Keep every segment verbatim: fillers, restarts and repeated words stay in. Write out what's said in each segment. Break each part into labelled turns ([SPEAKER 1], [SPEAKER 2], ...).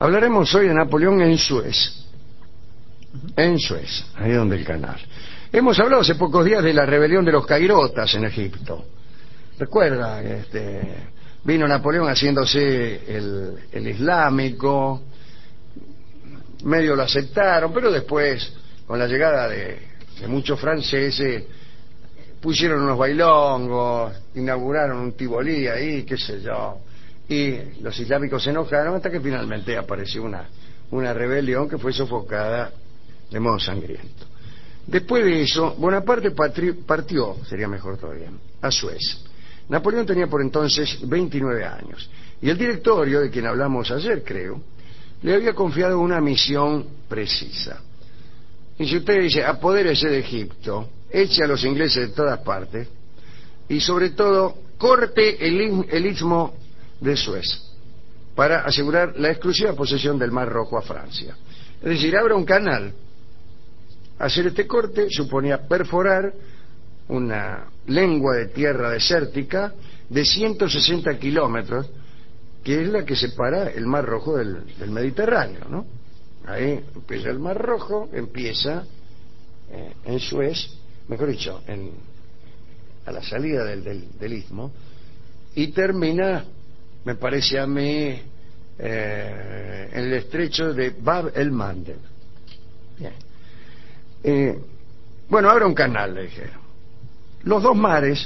[SPEAKER 1] Hablaremos hoy de Napoleón en Suez. En Suez, ahí donde el canal. Hemos hablado hace pocos días de la rebelión de los cairotas en Egipto. Recuerda, este, vino Napoleón haciéndose el, el islámico, medio lo aceptaron, pero después, con la llegada de, de muchos franceses, pusieron unos bailongos, inauguraron un tibolí ahí, qué sé yo, y los islámicos se enojaron hasta que finalmente apareció una, una rebelión que fue sofocada de modo sangriento. Después de eso, Bonaparte partió, sería mejor todavía, a Suez. Napoleón tenía por entonces veintinueve años, y el directorio, de quien hablamos ayer creo, le había confiado una misión precisa. Y si usted dice, apodérese de Egipto, eche a los ingleses de todas partes, y sobre todo, corte el, el istmo de Suez, para asegurar la exclusiva posesión del Mar Rojo a Francia. Es decir, abra un canal. Hacer este corte suponía perforar una lengua de tierra desértica de ciento sesenta kilómetros, que es la que separa el Mar Rojo del, del Mediterráneo, ¿no? Ahí empieza el Mar Rojo, empieza eh, en Suez, mejor dicho, en, a la salida del, del, del istmo, y termina, me parece a mí, eh, en el estrecho de Bab el-Mandeb. Bien. Eh, bueno, abra un canal, le dijeron. Los dos mares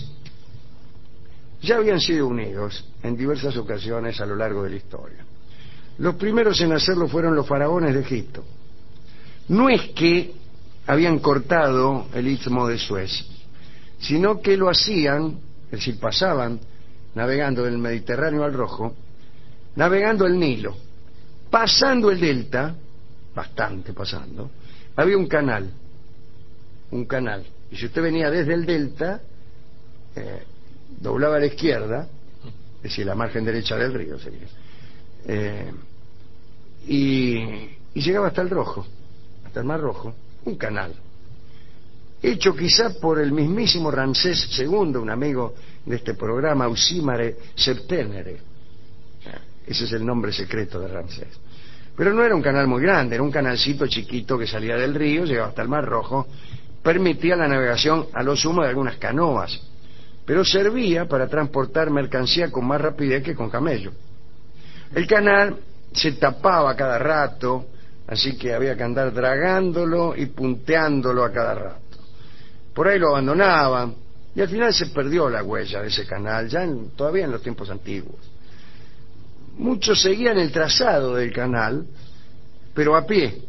[SPEAKER 1] ya habían sido unidos en diversas ocasiones a lo largo de la historia. Los primeros en hacerlo fueron los faraones de Egipto. No es que habían cortado el istmo de Suez, sino que lo hacían, es decir, pasaban navegando del Mediterráneo al Rojo, navegando el Nilo, pasando el delta, bastante pasando, había un canal, un canal, y si usted venía desde el delta, eh, doblaba a la izquierda, es decir, la margen derecha del río sería, eh, y, y llegaba hasta el Rojo, hasta el Mar Rojo, un canal, hecho quizá por el mismísimo Ramsés segundo, un amigo de este programa, Ausimare Septenere, ese es el nombre secreto de Ramsés. Pero no era un canal muy grande, era un canalcito chiquito que salía del río, llegaba hasta el Mar Rojo, permitía la navegación a lo sumo de algunas canoas, pero servía para transportar mercancía con más rapidez que con camello. El canal se tapaba cada rato, así que había que andar dragándolo y punteándolo a cada rato. Por ahí lo abandonaban, y al final se perdió la huella de ese canal, ya en, todavía en los tiempos antiguos. Muchos seguían el trazado del canal, pero a pie,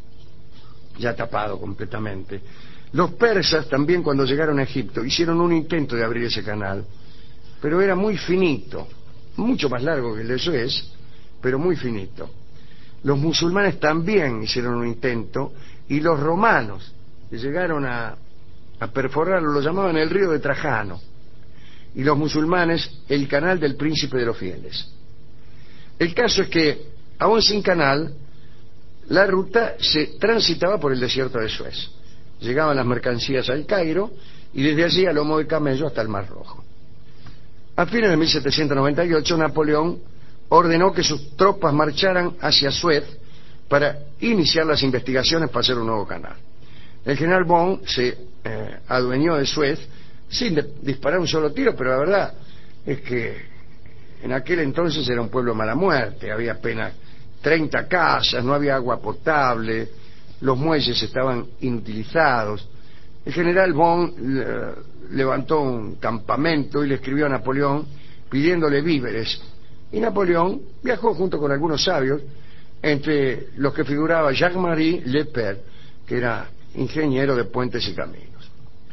[SPEAKER 1] ya tapado completamente. Los persas también, cuando llegaron a Egipto, hicieron un intento de abrir ese canal, pero era muy finito, mucho más largo que el de Suez, pero muy finito. Los musulmanes también hicieron un intento, y los romanos, que llegaron a, a perforarlo, lo llamaban el río de Trajano, y los musulmanes el canal del príncipe de los fieles. El caso es que, aún sin canal, la ruta se transitaba por el desierto de Suez. Llegaban las mercancías al Cairo y desde allí a lomo de camello hasta el Mar Rojo. A fines de mil setecientos noventa y ocho, Napoleón ordenó que sus tropas marcharan hacia Suez para iniciar las investigaciones para hacer un nuevo canal. El general Bonn se eh, adueñó de Suez sin de, disparar un solo tiro, pero la verdad es que en aquel entonces era un pueblo mala muerte, había apenas treinta casas, no había agua potable, los muelles estaban inutilizados. El general Bonn eh, levantó un campamento y le escribió a Napoleón pidiéndole víveres. Y Napoleón viajó junto con algunos sabios, entre los que figuraba Jacques-Marie Lepers, que era ingeniero de puentes y caminos.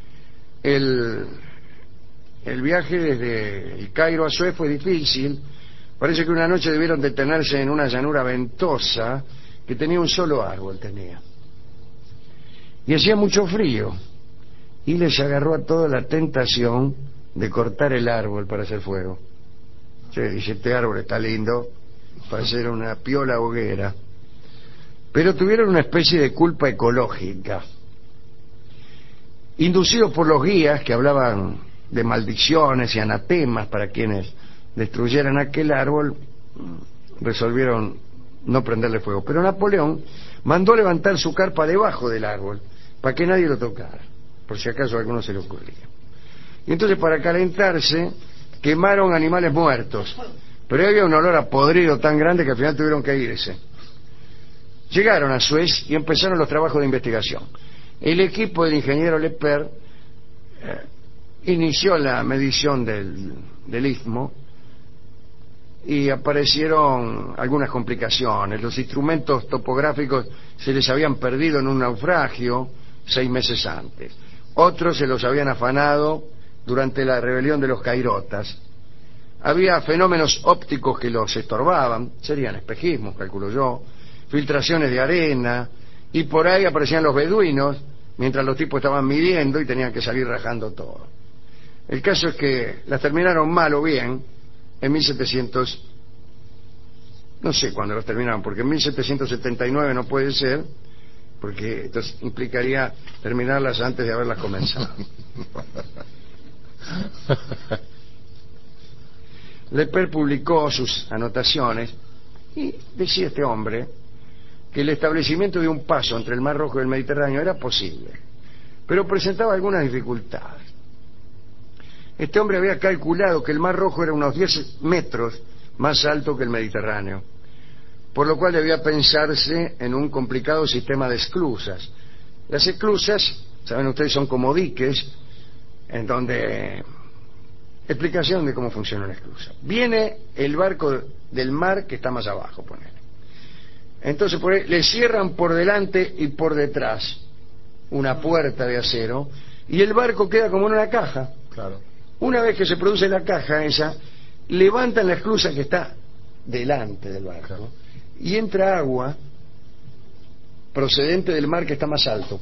[SPEAKER 1] El, el viaje desde el Cairo a Suez fue difícil. Parece que una noche debieron detenerse en una llanura ventosa que tenía un solo árbol, tenía. Y hacía mucho frío, y les agarró a toda la tentación de cortar el árbol para hacer fuego. Se dice, este árbol está lindo para hacer una piola hoguera. Pero tuvieron una especie de culpa ecológica. Inducidos por los guías que hablaban de maldiciones y anatemas para quienes destruyeran aquel árbol, resolvieron no prenderle fuego. Pero Napoleón mandó levantar su carpa debajo del árbol para que nadie lo tocara, por si acaso a alguno se le ocurría. Y entonces, para calentarse, quemaron animales muertos, pero había un olor a podrido tan grande que al final tuvieron que irse. Llegaron a Suez y empezaron los trabajos de investigación. El equipo del ingeniero Lepper eh, inició la medición del, del istmo y aparecieron algunas complicaciones. Los instrumentos topográficos se les habían perdido en un naufragio seis meses antes. Otros se los habían afanado durante la rebelión de los cairotas. Había fenómenos ópticos que los estorbaban, serían espejismos, calculo yo, filtraciones de arena, y por ahí aparecían los beduinos mientras los tipos estaban midiendo y tenían que salir rajando todo. El caso es que las terminaron mal o bien en mil setecientos, no sé cuándo las terminaron, porque en mil setecientos setenta y nueve no puede ser, porque entonces implicaría terminarlas antes de haberlas comenzado. Lepper publicó sus anotaciones y decía este hombre que el establecimiento de un paso entre el Mar Rojo y el Mediterráneo era posible, pero presentaba algunas dificultades. Este hombre había calculado que el Mar Rojo era unos diez metros más alto que el Mediterráneo, por lo cual debía pensarse en un complicado sistema de esclusas. Las esclusas, saben ustedes, son como diques en donde... Explicación de cómo funciona una esclusa. Viene el barco del mar que está más abajo, ponele. Entonces por ahí, le cierran por delante y por detrás una puerta de acero y el barco queda como en una caja.
[SPEAKER 2] Claro.
[SPEAKER 1] Una vez que se produce la caja esa, levantan la esclusa que está delante del barco, claro, y entra agua procedente del mar que está más alto.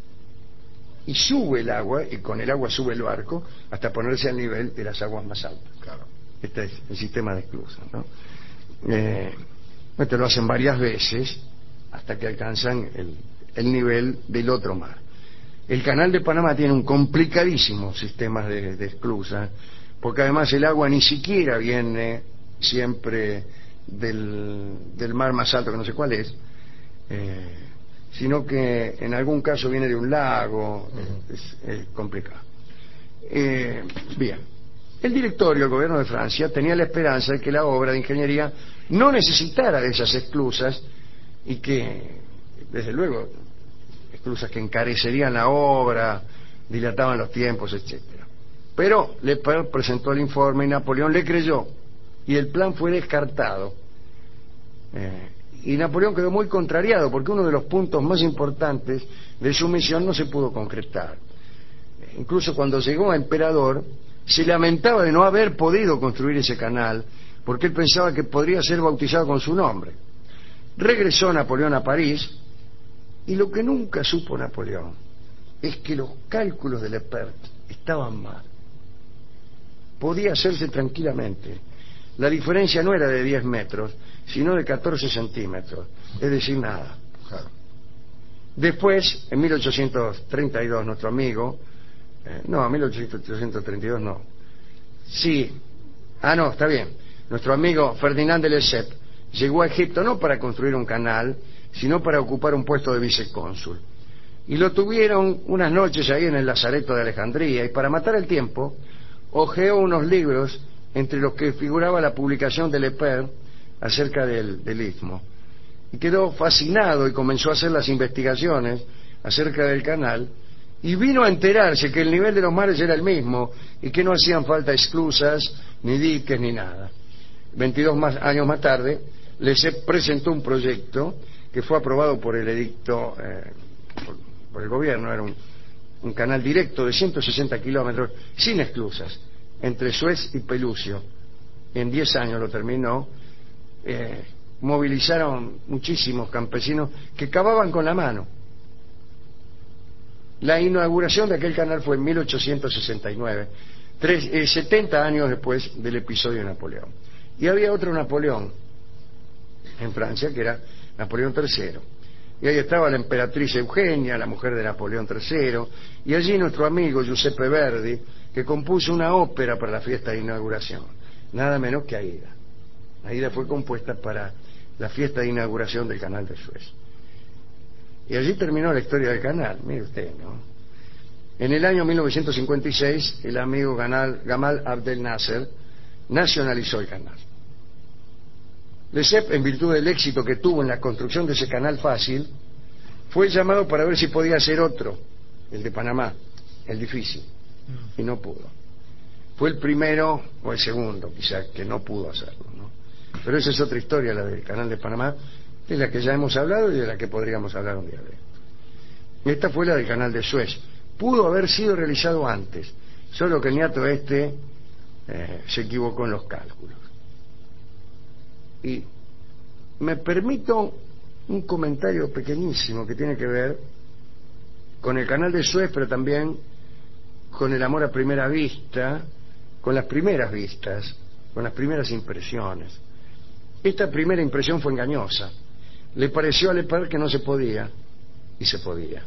[SPEAKER 1] Y sube el agua, y con el agua sube el barco, hasta ponerse al nivel de las aguas más altas.
[SPEAKER 2] Claro.
[SPEAKER 1] Este es el sistema de esclusas, ¿no? Eh, esto lo hacen varias veces, hasta que alcanzan el, el nivel del otro mar. El canal de Panamá tiene un complicadísimo sistema de, de esclusas, porque además el agua ni siquiera viene siempre del, del mar más alto, que no sé cuál es, eh, sino que en algún caso viene de un lago. Uh-huh. es, es complicado. Eh, bien, el directorio del gobierno de Francia tenía la esperanza de que la obra de ingeniería no necesitara de esas esclusas y que, desde luego, esclusas que encarecerían la obra, dilataban los tiempos, etcétera. Pero Lepper presentó el informe y Napoleón le creyó y el plan fue descartado. Eh, Y Napoleón quedó muy contrariado porque uno de los puntos más importantes de su misión no se pudo concretar. Incluso cuando llegó a emperador, se lamentaba de no haber podido construir ese canal porque él pensaba que podría ser bautizado con su nombre. Regresó Napoleón a París y lo que nunca supo Napoleón es que los cálculos de Lepper estaban mal. Podía hacerse tranquilamente. La diferencia no era de diez metros, sino de catorce centímetros, es decir, nada.
[SPEAKER 2] Claro.
[SPEAKER 1] Después, en mil ochocientos treinta y dos, nuestro amigo, eh, no, en mil ochocientos treinta y dos no, sí, ah no, está bien, nuestro amigo Ferdinand de Lesseps llegó a Egipto no para construir un canal, sino para ocupar un puesto de vicecónsul. Y lo tuvieron unas noches ahí en el Lazareto de Alejandría, y para matar el tiempo, hojeó unos libros entre los que figuraba la publicación de Lepper acerca del, del istmo, y quedó fascinado y comenzó a hacer las investigaciones acerca del canal y vino a enterarse que el nivel de los mares era el mismo y que no hacían falta esclusas ni diques ni nada. veintidós más, años más tarde Lesseps presentó un proyecto que fue aprobado por el edicto eh, por, por el gobierno. Era un, un canal directo de ciento sesenta kilómetros sin esclusas entre Suez y Pelucio. En diez años lo terminó. Eh, movilizaron muchísimos campesinos que cavaban con la mano. La inauguración de aquel canal fue en mil ochocientos sesenta y nueve, tres, eh, setenta años después del episodio de Napoleón. Y había otro Napoleón en Francia, que era Napoleón tercero. Y ahí estaba la emperatriz Eugenia, la mujer de Napoleón tercero, y allí nuestro amigo Giuseppe Verdi, que compuso una ópera para la fiesta de inauguración, nada menos que Aida. Aida fue compuesta para la fiesta de inauguración del canal de Suez. Y allí terminó la historia del canal, mire usted, ¿no? En el año mil novecientos cincuenta y seis, el amigo Gamal, Gamal Abdel Nasser nacionalizó el canal. Lesseps, en virtud del éxito que tuvo en la construcción de ese canal fácil, fue llamado para ver si podía hacer otro, el de Panamá, el difícil, y no pudo. Fue el primero o el segundo, quizás, que no pudo hacerlo, ¿no? Pero esa es otra historia, la del canal de Panamá, de la que ya hemos hablado y de la que podríamos hablar un día de esto. Y esta fue la del canal de Suez. Pudo haber sido realizado antes, solo que el niato este eh, se equivocó en los cálculos. Y me permito un comentario pequeñísimo que tiene que ver con el canal de Suez, pero también con el amor a primera vista, con las primeras vistas, con las primeras impresiones. Esta primera impresión fue engañosa. Le pareció a Lepers que no se podía, y se podía.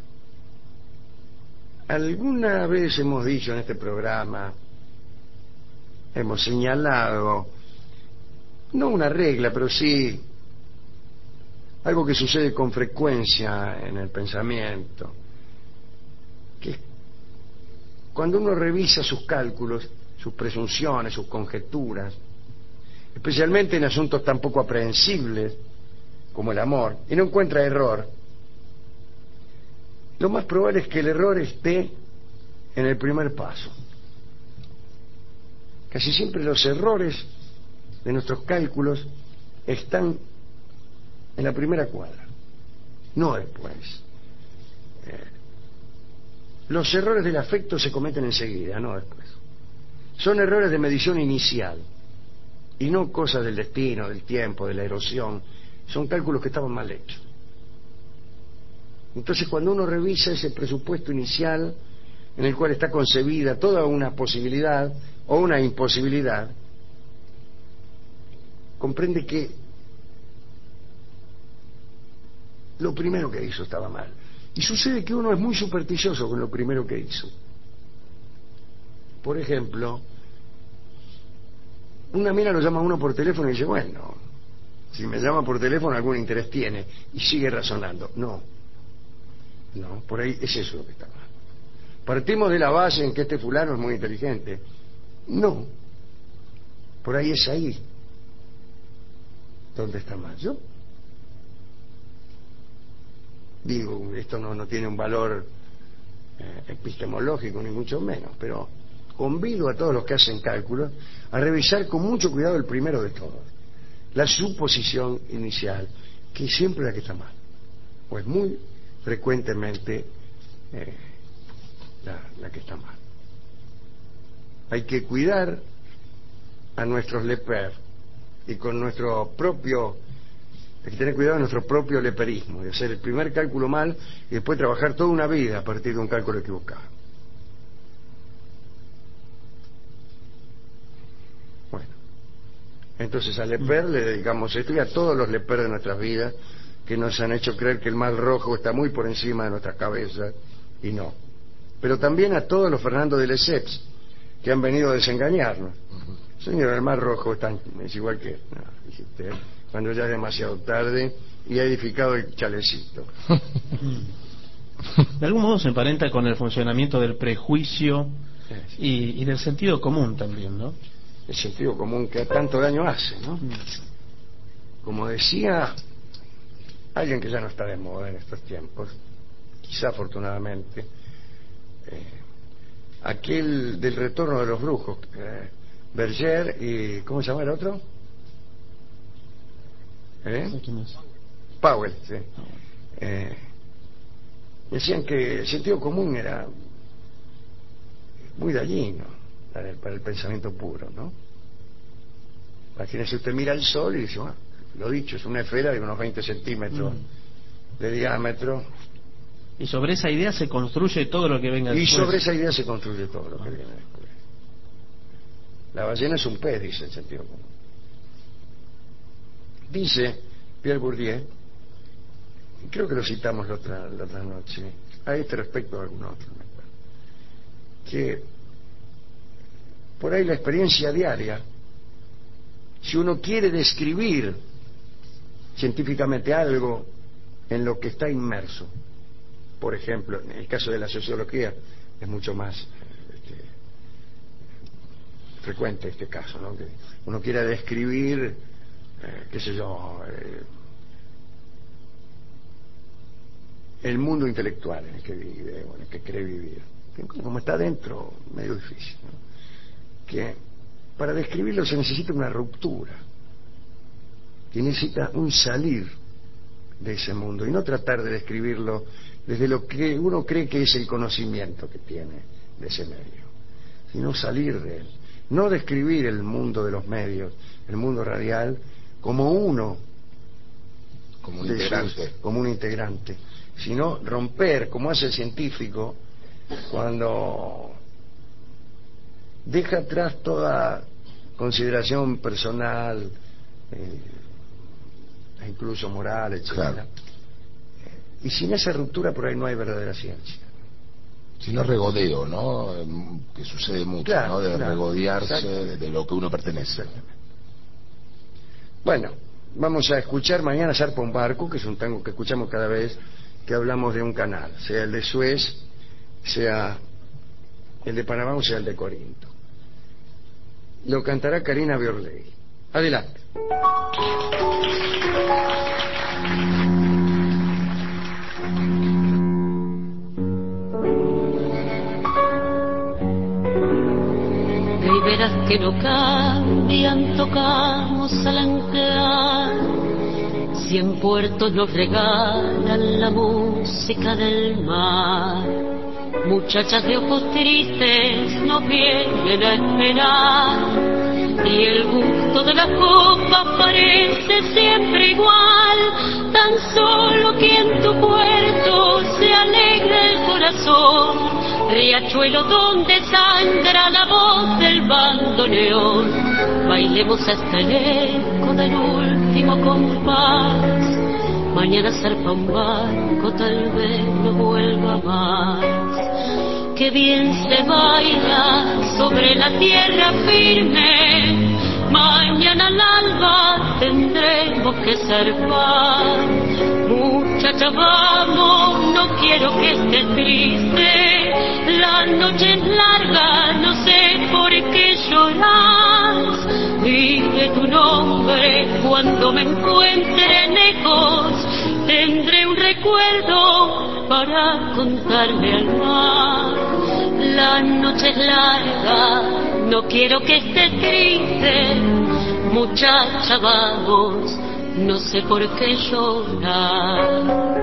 [SPEAKER 1] Alguna vez hemos dicho en este programa, hemos señalado, no una regla, pero sí algo que sucede con frecuencia en el pensamiento, que cuando uno revisa sus cálculos, sus presunciones, sus conjeturas, especialmente en asuntos tan poco aprehensibles como el amor, y no encuentra error, lo más probable es que el error esté en el primer paso. Casi siempre los errores de nuestros cálculos están en la primera cuadra, no después. Eh, los errores del afecto se cometen enseguida, no después. Son errores de medición inicial y no cosas del destino, del tiempo, de la erosión. Son cálculos que estaban mal hechos. Entonces, cuando uno revisa ese presupuesto inicial en el cual está concebida toda una posibilidad o una imposibilidad, comprende que lo primero que hizo estaba mal. Y sucede que uno es muy supersticioso con lo primero que hizo. Por ejemplo, una mina lo llama a uno por teléfono y dice, bueno, si me llama por teléfono algún interés tiene, y sigue razonando. No, no, por ahí es eso lo que está mal. Partimos de la base en que este fulano es muy inteligente. No, por ahí es ahí donde está mal. Yo digo, esto no, no tiene un valor eh, epistemológico ni mucho menos, pero convido a todos los que hacen cálculos a revisar con mucho cuidado el primero de todos, la suposición inicial, que es siempre la que está mal, pues muy frecuentemente eh, la, la que está mal. Hay que cuidar a nuestros Lepers y con nuestro propio, hay que tener cuidado de nuestro propio leperismo, de hacer el primer cálculo mal y después trabajar toda una vida a partir de un cálculo equivocado. Bueno, entonces a Lepers le dedicamos esto y a todos los Lepers de nuestras vidas que nos han hecho creer que el mal rojo está muy por encima de nuestras cabezas, y no. Pero también a todos los Fernando de Lesseps que han venido a desengañarnos. Señor, el mar rojo está, es igual que, no, dice usted, cuando ya es demasiado tarde y ha edificado el chalecito.
[SPEAKER 2] De algún modo se emparenta con el funcionamiento del prejuicio y, y del sentido común también, ¿no?
[SPEAKER 1] El sentido común que tanto daño hace, ¿no? Como decía alguien que ya no está de moda en estos tiempos, quizá afortunadamente, eh, aquel del retorno de los brujos, eh, Berger y... ¿cómo se llama el otro? ¿Eh? Powell, sí. Eh, decían que el sentido común era muy dañino para el, para el pensamiento puro, ¿no? Imagínese, usted mira el sol y dice, bueno, lo dicho, es una esfera de unos veinte centímetros mm. de diámetro.
[SPEAKER 2] Y sobre esa idea se construye todo lo que venga
[SPEAKER 1] y
[SPEAKER 2] después.
[SPEAKER 1] Y sobre esa idea se construye todo lo que viene después. La ballena es un pez, dice el sentido común. Dice Pierre Bourdieu, creo que lo citamos la otra, la otra noche, a este respecto a algún otro, que por ahí la experiencia diaria, si uno quiere describir científicamente algo en lo que está inmerso. Por ejemplo, en el caso de la sociología es mucho más este, frecuente este caso, ¿no? Que uno quiera describir, eh, qué sé yo, eh, el mundo intelectual en el que vive o en el que cree vivir. Como está dentro, medio difícil, ¿no? Que para describirlo se necesita una ruptura, que necesita un salir de ese mundo y no tratar de describirlo desde lo que uno cree que es el conocimiento que tiene de ese medio, sino salir de él, no describir el mundo de los medios, el mundo radial, como uno,
[SPEAKER 3] como un integrante,
[SPEAKER 1] sus, como un integrante, sino romper, como hace el científico cuando deja atrás toda consideración personal, eh, e incluso moral, etcétera.
[SPEAKER 3] Claro.
[SPEAKER 1] Y sin esa ruptura por ahí no hay verdadera ciencia.
[SPEAKER 3] Si no regodeo, ¿no? Que sucede mucho,
[SPEAKER 1] claro,
[SPEAKER 3] ¿no? De
[SPEAKER 1] claro,
[SPEAKER 3] regodearse de, de lo que uno pertenece.
[SPEAKER 1] Bueno, vamos a escuchar Mañana zarpa un barco, que es un tango que escuchamos cada vez que hablamos de un canal, sea el de Suez, sea el de Panamá o sea el de Corinto. Lo cantará Karina Biorlegui. Adelante.
[SPEAKER 4] Y verás que no cambian, tocamos al anquear. Cien puertos nos regalan la música del mar. Muchachas de ojos tristes nos vienen a esperar. Y el gusto de la copa parece siempre igual. Tan solo que en tu puerto se alegra el corazón. Riachuelo donde sangra la voz del bandoneón. Bailemos hasta el eco del último compás. Mañana zarpa un barco, tal vez no vuelva más. Qué bien se baila sobre la tierra firme. Mañana al alba tendremos que zarpar. Muchacha, vamos, no quiero que estés triste. La noche es larga, no sé por qué lloras. Dije tu nombre cuando me encuentre lejos. Tendré un recuerdo para contarle al mar. La noche es larga, no quiero que estés triste. Muchacha, vamos, no sé por qué llorar.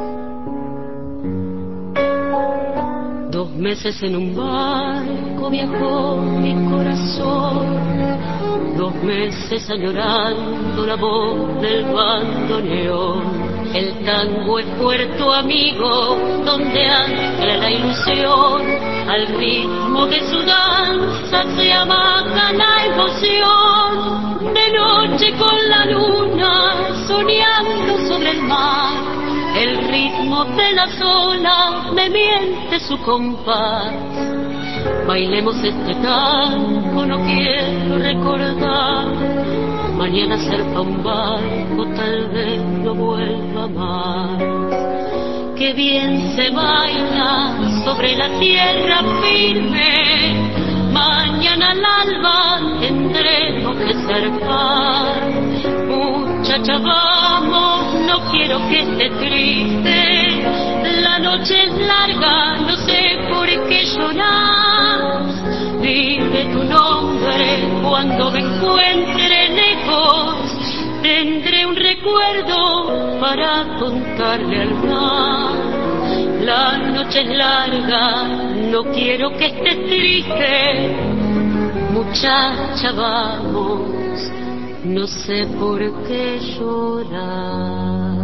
[SPEAKER 4] Dos meses en un barco viajó mi corazón. Dos meses añorando la voz del bandoneón. El tango es puerto amigo donde ancla la ilusión. Al ritmo de su danza se amaga la emoción. De noche con la luna soñando sobre el mar. El ritmo de las olas me miente su compás. Bailemos este tango, no quiero recordar. Mañana zarpa un barco, tal vez no vuelva más. Qué bien se baila sobre la tierra firme. Mañana al alba tendremos que zarpar. Muchacha, vamos, no quiero que estés triste. La noche es larga, no sé por qué lloras. Dime tu nombre cuando me encuentre lejos. Tendré un recuerdo para contarle al mar. La noche es larga, no quiero que estés triste. Muchacha, vamos, no sé por qué llorar.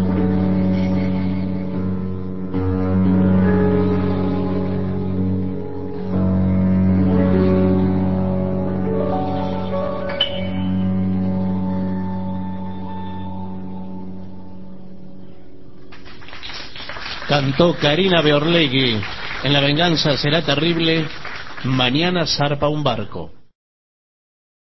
[SPEAKER 2] Cantó Karina Biorlegui en La venganza será terrible. Mañana zarpa un barco.